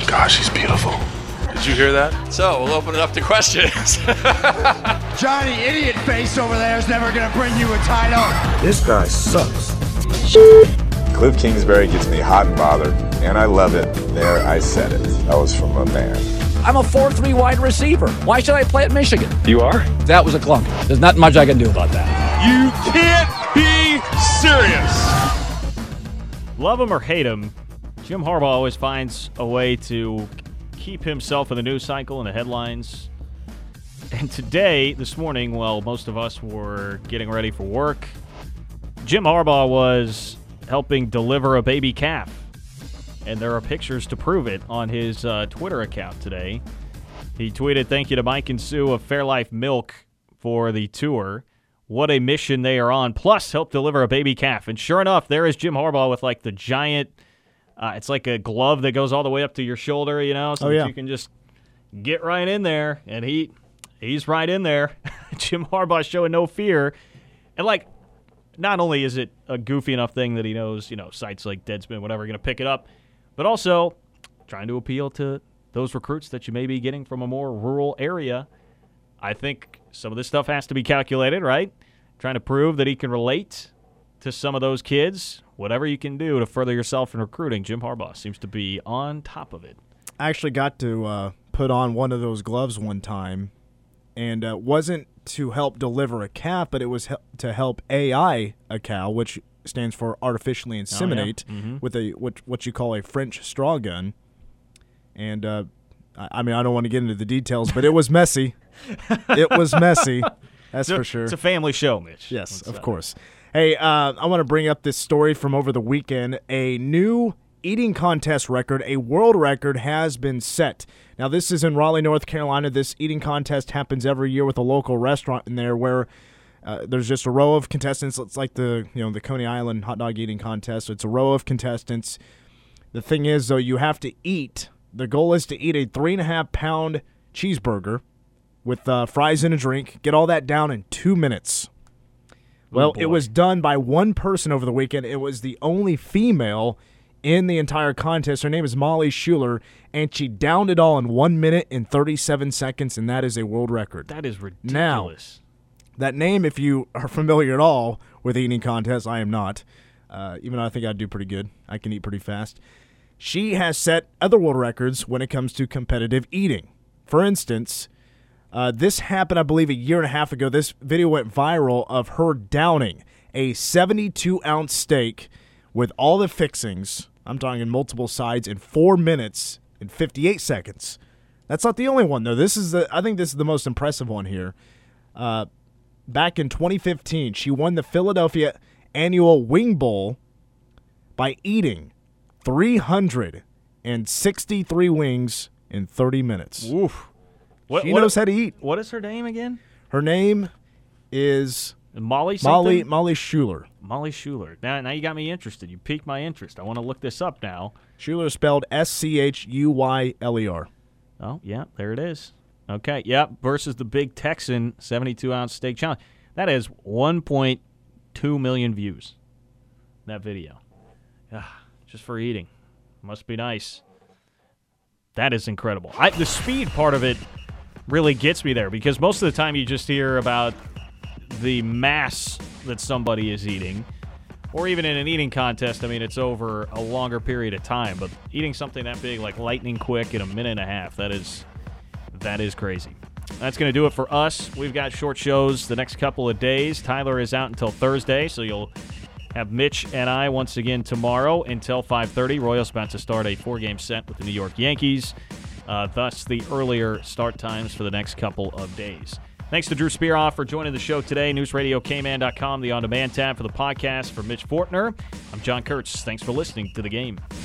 gosh, she's beautiful. Did you hear that? So we'll open it up to questions. Johnny Idiot Face over there is never going to bring you a title. This guy sucks. Cliff Kingsbury gets me hot and bothered, and I love it. There, I said it. That was from a man. I'm a 4-3 wide receiver. Why should I play at Michigan? You are? That was a clunk. There's not much I can do about that. You can't be serious. Love him or hate him, Jim Harbaugh always finds a way to keep himself in the news cycle and the headlines. And today, this morning, while most of us were getting ready for work, Jim Harbaugh was helping deliver a baby calf. And there are pictures to prove it on his Twitter account today. He tweeted, "Thank you to Mike and Sue of Fairlife Milk for the tour. What a mission they are on. Plus, help deliver a baby calf." And sure enough, there is Jim Harbaugh with like the giant, it's like a glove that goes all the way up to your shoulder, so that you can just get right in there. And he's right in there. Jim Harbaugh showing no fear. And like, not only is it a goofy enough thing that he knows, sites like Deadspin, whatever, are going to pick it up, but also trying to appeal to those recruits that you may be getting from a more rural area. I think some of this stuff has to be calculated, right? Trying to prove that he can relate to some of those kids. Whatever you can do to further yourself in recruiting, Jim Harbaugh seems to be on top of it. I actually got to put on one of those gloves one time, and wasn't to help deliver a calf, but it was to help AI a cow, which stands for artificially inseminate, with what you call a French straw gun. And I don't want to get into the details, but it was messy. It was messy, that's for sure. It's a family show, Mitch. Yes, of course. Hey, I want to bring up this story from over the weekend. A new eating contest record, a world record, has been set. Now, this is in Raleigh, North Carolina. This eating contest happens every year with a local restaurant in there where there's just a row of contestants. It's like the Coney Island hot dog eating contest. So it's a row of contestants. The thing is, though, you have to eat. The goal is to eat a 3.5-pound cheeseburger with fries and a drink. Get all that down in 2 minutes. Well, it was done by one person over the weekend. It was the only female in the entire contest. Her name is Molly Schuler, and she downed it all in 1 minute and 37 seconds, and that is a world record. That is ridiculous. Now, that name, if you are familiar at all with eating contests, I am not, even though I think I do pretty good. I can eat pretty fast. She has set other world records when it comes to competitive eating. For instance, this happened, I believe, a year and a half ago. This video went viral of her downing a 72-ounce steak with all the fixings, I'm talking multiple sides, in 4 minutes and 58 seconds. That's not the only one, though. I think this is the most impressive one here. Back in 2015, she won the Philadelphia Annual Wing Bowl by eating 363 wings in 30 minutes. Oof. She knows how to eat. What is her name again? Her name is Molly something? Molly Schuler. Molly Schuler. Now you got me interested. You piqued my interest. I want to look this up now. Schuler is spelled Schuyler. Oh, yeah, there it is. Okay, yep, versus the Big Texan 72-ounce steak challenge. That has 1.2 million views, that video. Just for eating. Must be nice. That is incredible. The speed part of it really gets me there because most of the time you just hear about the mass that somebody is eating, or even in an eating contest, it's over a longer period of time. But eating something that big, like lightning quick in a minute and a half, that is crazy. That's going to do it for us. We've got short shows the next couple of days. Tyler is out until Thursday, so you'll have Mitch and I once again tomorrow until 5:30. Royals about to start a 4-game set with the New York Yankees, thus the earlier start times for the next couple of days. Thanks to Drew Spearoff for joining the show today. NewsRadioKman.com, the on-demand tab for the podcast. For Mitch Fortner, I'm John Kurtz. Thanks for listening to The Game.